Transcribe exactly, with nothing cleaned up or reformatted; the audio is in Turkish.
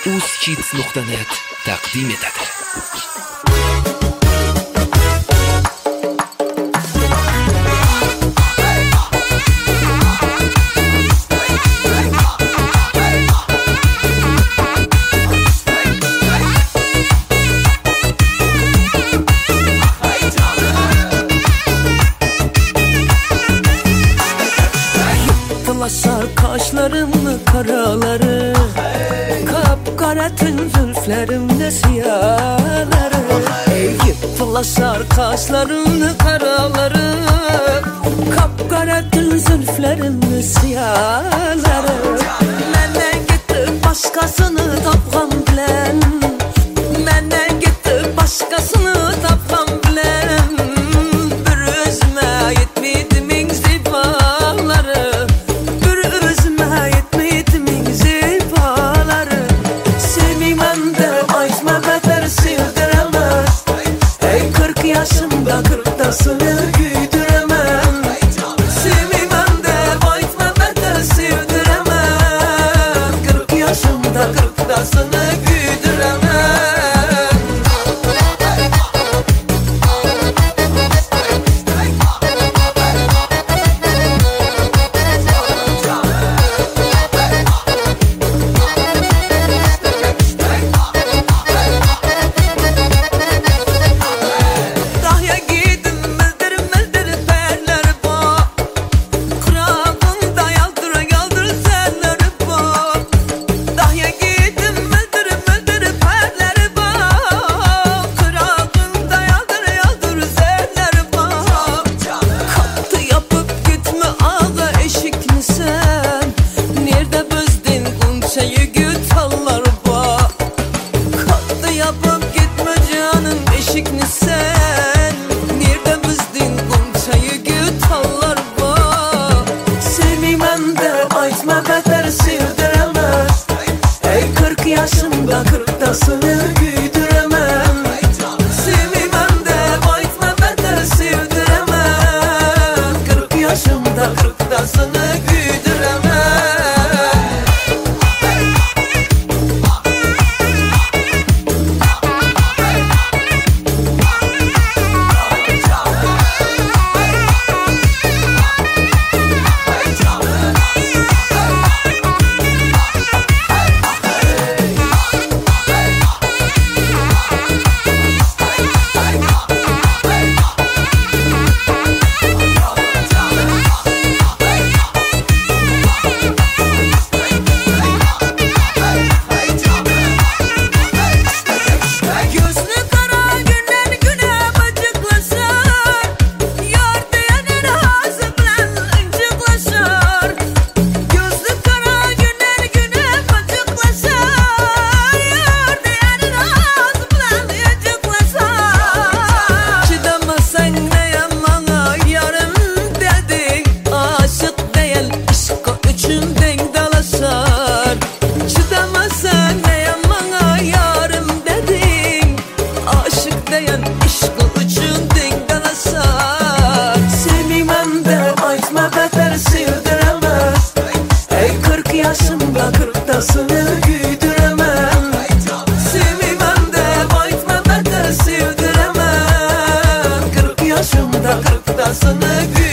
uzkids nuqta net taqdim etadi. Yıktılaşar kaşlarımı karaları, kapkara tün zülflerimde siyahları. Yıktılaşar kaşlarımı karaları, kapkara tün zülflerimde siyahları. Menden gitti başkasını tapğan bilen, menden gitti başkasını tapğan bilen. Bir özüme yetmedi min zifaları, bir özüme yetmedi min zifaları. Sevmeymen de aytma beter sevdiremez. Ey kırk yaşımda kırktasını güydüremem. Sevmeymen de aytma beter sevdiremem. Kırk yaşımda kırktasını güydüremem. Yaşımda kırktasını güydüremem. Sevmem de baytma beter sevdiremem. Kırk yaşımda kırktasını güydüremem. Yaşımda kırktasını güydüremem. Sevmem de baytma beter sevdiremem. Kırk yaşımda kırktasını güydüremem.